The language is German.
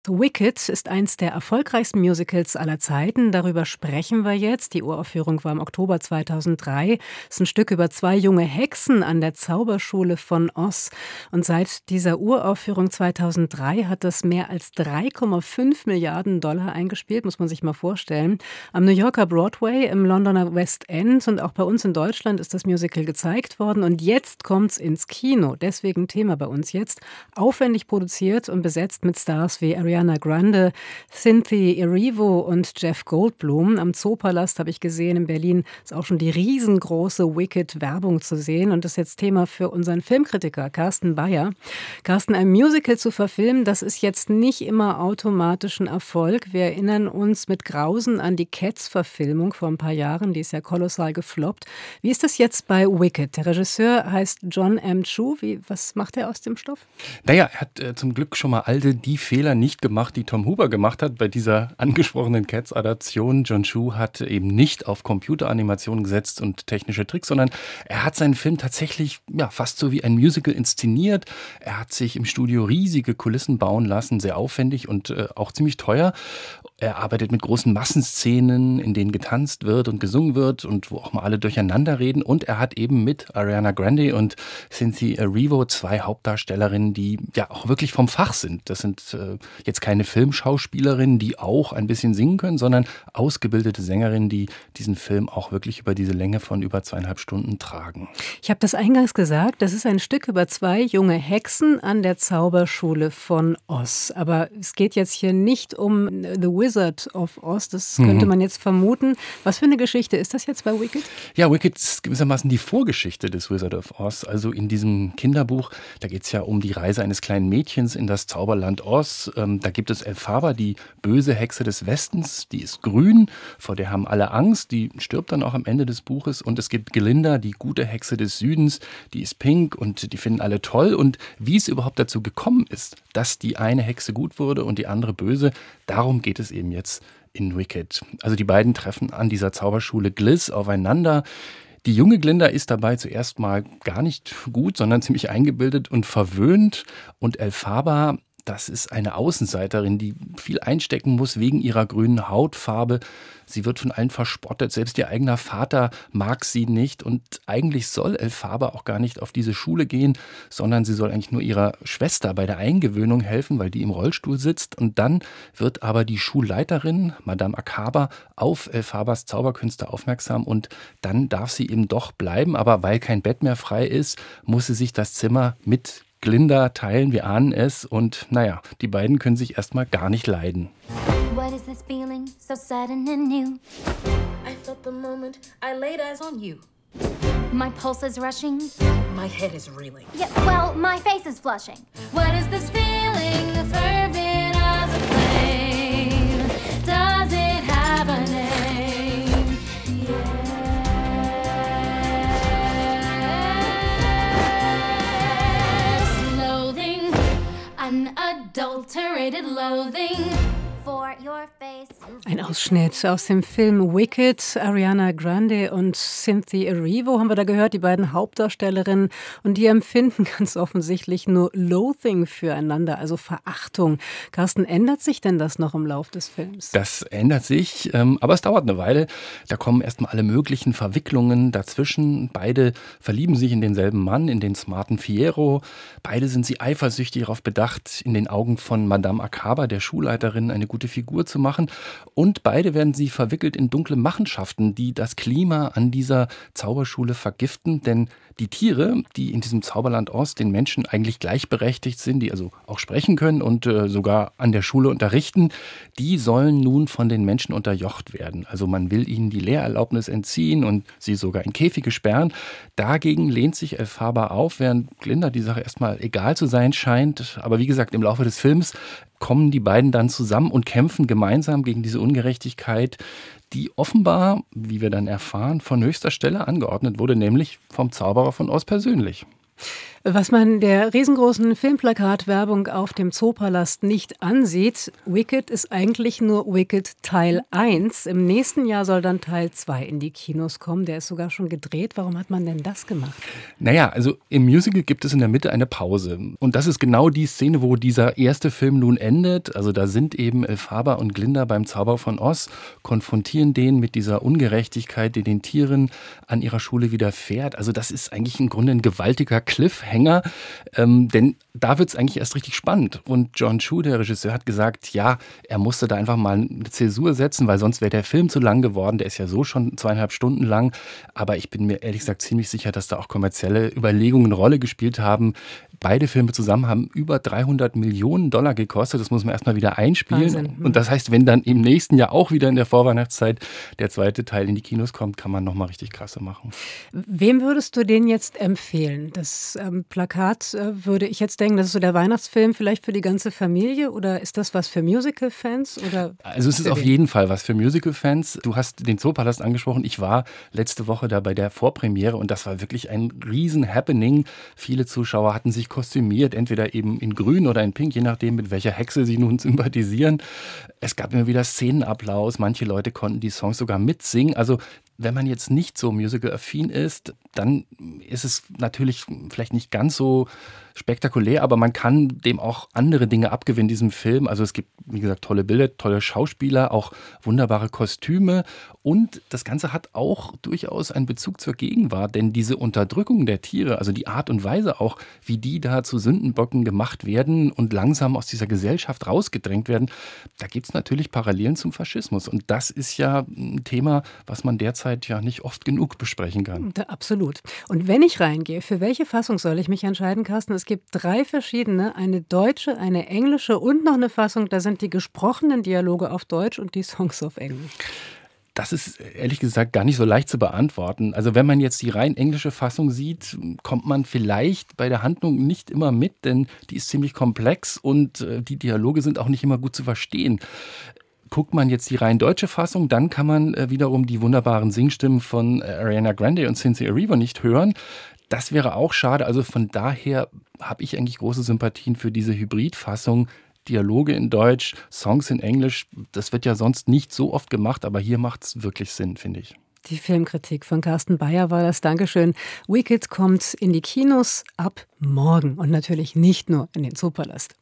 Wicked ist eins der erfolgreichsten Musicals aller Zeiten. Darüber sprechen wir jetzt. Die Uraufführung war im Oktober 2003. Es ist ein Stück über zwei junge Hexen an der Zauberschule von Oz. Und seit dieser Uraufführung 2003 hat das mehr als 3,5 Milliarden Dollar eingespielt, muss man sich mal vorstellen. Am New Yorker Broadway, im Londoner West End und auch bei uns in Deutschland ist das Musical gezeigt worden. Und jetzt kommt's ins Kino. Deswegen Thema bei uns jetzt. Aufwendig produziert und besetzt mit Stars wie Ariana Grande, Cynthia Erivo und Jeff Goldblum. Am Zoopalast habe ich gesehen in Berlin ist auch schon die riesengroße Wicked-Werbung zu sehen. Und das ist jetzt Thema für unseren Filmkritiker Carsten Bayer. Carsten, ein Musical zu verfilmen, das ist jetzt nicht immer automatisch ein Erfolg. Wir erinnern uns mit Grausen an die Cats-Verfilmung vor ein paar Jahren. Die ist ja kolossal gefloppt. Wie ist das jetzt bei Wicked? Der Regisseur heißt John M. Chu. Was macht er aus dem Stoff? Naja, er hat zum Glück schon mal all die Fehler nicht gemacht, die Tom Huber gemacht hat bei dieser angesprochenen Cats-Adaption. John Chu hat eben nicht auf Computeranimation gesetzt und technische Tricks, sondern er hat seinen Film tatsächlich fast so wie ein Musical inszeniert. Er hat sich im Studio riesige Kulissen bauen lassen, sehr aufwendig und auch ziemlich teuer. Er arbeitet mit großen Massenszenen, in denen getanzt wird und gesungen wird und wo auch mal alle durcheinander reden. Und er hat eben mit Ariana Grande und Cynthia Erivo zwei Hauptdarstellerinnen, die ja auch wirklich vom Fach sind. Das sind jetzt keine Filmschauspielerinnen, die auch ein bisschen singen können, sondern ausgebildete Sängerinnen, die diesen Film auch wirklich über diese Länge von über 2,5 Stunden tragen. Ich habe das eingangs gesagt, das ist ein Stück über zwei junge Hexen an der Zauberschule von Oz. Aber es geht jetzt hier nicht um The Wizard of Oz, das könnte man jetzt vermuten. Was für eine Geschichte ist das jetzt bei Wicked? Ja, Wicked ist gewissermaßen die Vorgeschichte des Wizard of Oz. Also in diesem Kinderbuch, da geht es ja um die Reise eines kleinen Mädchens in das Zauberland Oz. Da gibt es Elphaba, die böse Hexe des Westens, die ist grün, vor der haben alle Angst, die stirbt dann auch am Ende des Buches. Und es gibt Glinda, die gute Hexe des Südens, die ist pink und die finden alle toll. Und wie es überhaupt dazu gekommen ist, dass die eine Hexe gut wurde und die andere böse, darum geht es eben jetzt in Wicked. Also die beiden treffen an dieser Zauberschule Gliss aufeinander. Die junge Glinda ist dabei zuerst mal gar nicht gut, sondern ziemlich eingebildet und verwöhnt. Und Elphaba, das ist eine Außenseiterin, die viel einstecken muss wegen ihrer grünen Hautfarbe. Sie wird von allen verspottet, selbst ihr eigener Vater mag sie nicht. Und eigentlich soll Elphaba auch gar nicht auf diese Schule gehen, sondern sie soll eigentlich nur ihrer Schwester bei der Eingewöhnung helfen, weil die im Rollstuhl sitzt. Und dann wird aber die Schulleiterin, Madame Akaba, auf Elphabas Zauberkünste aufmerksam und dann darf sie eben doch bleiben. Aber weil kein Bett mehr frei ist, muss sie sich das Zimmer mit Glinda teilen, wir ahnen es. Und naja, die beiden können sich erstmal gar nicht leiden. What is this feeling so sudden and new? I felt the moment I laid eyes on you. My pulse is rushing. My head is reeling. Yeah, well, my face is flushing. What is this feeling, fervent as a flame? Does it have a name? Yes. Loathing, unadulterated loathing. For your face. Ein Ausschnitt aus dem Film Wicked. Ariana Grande und Cynthia Erivo haben wir da gehört, die beiden Hauptdarstellerinnen. Und die empfinden ganz offensichtlich nur Loathing füreinander, also Verachtung. Carsten, ändert sich denn das noch im Lauf des Films? Das ändert sich, aber es dauert eine Weile. Da kommen erstmal alle möglichen Verwicklungen dazwischen. Beide verlieben sich in denselben Mann, in den smarten Fiyero. Beide sind sie eifersüchtig darauf bedacht, in den Augen von Madame Akaba, der Schulleiterin, eine gute Figur zu machen. Und beide werden sie verwickelt in dunkle Machenschaften, die das Klima an dieser Zauberschule vergiften. Denn die Tiere, die in diesem Zauberland Oz den Menschen eigentlich gleichberechtigt sind, die also auch sprechen können und sogar an der Schule unterrichten, die sollen nun von den Menschen unterjocht werden. Also man will ihnen die Lehrerlaubnis entziehen und sie sogar in Käfige sperren. Dagegen lehnt sich Elphaba auf, während Glinda die Sache erstmal egal zu sein scheint. Aber wie gesagt, im Laufe des Films kommen die beiden dann zusammen und kämpfen gemeinsam gegen diese Ungerechtigkeit, die offenbar, wie wir dann erfahren, von höchster Stelle angeordnet wurde, nämlich vom Zauberer von Oz persönlich. Was man der riesengroßen Filmplakatwerbung auf dem Zoopalast nicht ansieht, Wicked ist eigentlich nur Wicked Teil 1. Im nächsten Jahr soll dann Teil 2 in die Kinos kommen. Der ist sogar schon gedreht. Warum hat man denn das gemacht? Naja, also im Musical gibt es in der Mitte eine Pause. Und das ist genau die Szene, wo dieser erste Film nun endet. Also da sind eben Elphaba und Glinda beim Zauber von Oz, konfrontieren den mit dieser Ungerechtigkeit, die den Tieren an ihrer Schule widerfährt. Also das ist eigentlich im Grunde ein gewaltiger Cliffhanger. Denn da wird es eigentlich erst richtig spannend. Und John Chu, der Regisseur, hat gesagt, ja, er musste da einfach mal eine Zäsur setzen, weil sonst wäre der Film zu lang geworden. Der ist ja so schon 2,5 Stunden lang. Aber ich bin mir ehrlich gesagt ziemlich sicher, dass da auch kommerzielle Überlegungen eine Rolle gespielt haben. Beide Filme zusammen haben über $300 Millionen gekostet. Das muss man erstmal wieder einspielen. Wahnsinn. Und das heißt, wenn dann im nächsten Jahr auch wieder in der Vorweihnachtszeit der zweite Teil in die Kinos kommt, kann man nochmal richtig Kasse machen. Wem würdest du den jetzt empfehlen? Das Plakat würde ich jetzt denken, das ist so der Weihnachtsfilm vielleicht für die ganze Familie, oder ist das was für Musical-Fans? Also es ist auf jeden Fall was für Musical-Fans. Du hast den Zoopalast angesprochen. Ich war letzte Woche da bei der Vorpremiere und das war wirklich ein Riesen-Happening. Viele Zuschauer hatten sich kostümiert, entweder eben in grün oder in pink, je nachdem, mit welcher Hexe sie nun sympathisieren. Es gab immer wieder Szenenapplaus. Manche Leute konnten die Songs sogar mitsingen. Also wenn man jetzt nicht so musical-affin ist, dann ist es natürlich vielleicht nicht ganz so spektakulär, aber man kann dem auch andere Dinge abgewinnen, diesem Film. Also es gibt, wie gesagt, tolle Bilder, tolle Schauspieler, auch wunderbare Kostüme und das Ganze hat auch durchaus einen Bezug zur Gegenwart, denn diese Unterdrückung der Tiere, also die Art und Weise auch, wie die da zu Sündenböcken gemacht werden und langsam aus dieser Gesellschaft rausgedrängt werden, da gibt es natürlich Parallelen zum Faschismus und das ist ja ein Thema, was man derzeit ja nicht oft genug besprechen kann. Absolut. Und wenn ich reingehe, für welche Fassung soll ich mich entscheiden, Carsten? Es gibt 3 verschiedene, eine deutsche, eine englische und noch eine Fassung, da sind die gesprochenen Dialoge auf Deutsch und die Songs auf Englisch. Das ist ehrlich gesagt gar nicht so leicht zu beantworten. Also wenn man jetzt die rein englische Fassung sieht, kommt man vielleicht bei der Handlung nicht immer mit, denn die ist ziemlich komplex und die Dialoge sind auch nicht immer gut zu verstehen. Guckt man jetzt die rein deutsche Fassung, dann kann man wiederum die wunderbaren Singstimmen von Ariana Grande und Cynthia Erivo nicht hören. Das wäre auch schade. Also von daher habe ich eigentlich große Sympathien für diese Hybridfassung. Dialoge in Deutsch, Songs in Englisch. Das wird ja sonst nicht so oft gemacht, aber hier macht es wirklich Sinn, finde ich. Die Filmkritik von Carsten Beyer war das. Dankeschön. Wicked kommt in die Kinos ab morgen und natürlich nicht nur in den Zoopalast.